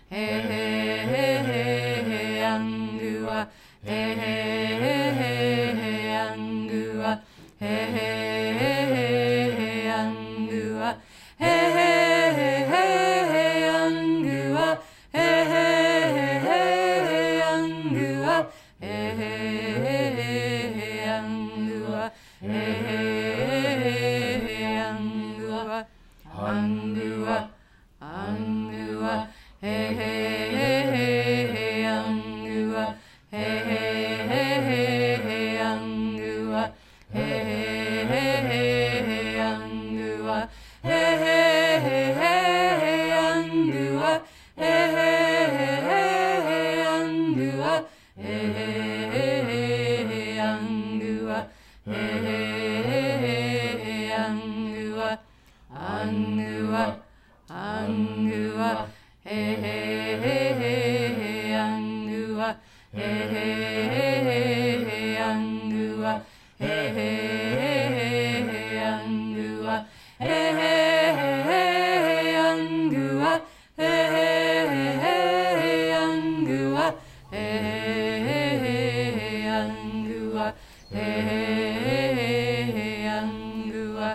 he he he he he angua, he he he he he angua, he he he he he angua, he he he he he angua, he he he he he angua, he he he he he angua, he he he angua, angua, angua, he he he he angua, he he he he angua, he he he he angua, he he he he angua, he he he he angua, he he he angua, he he he angua, angua, angua, he he he angua, he he he angua, he he he angua, he he he angua, he he he angua, he he angua, he he angua,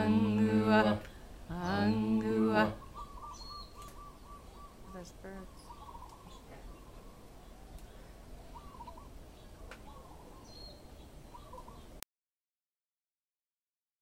angua, angua. There's birds.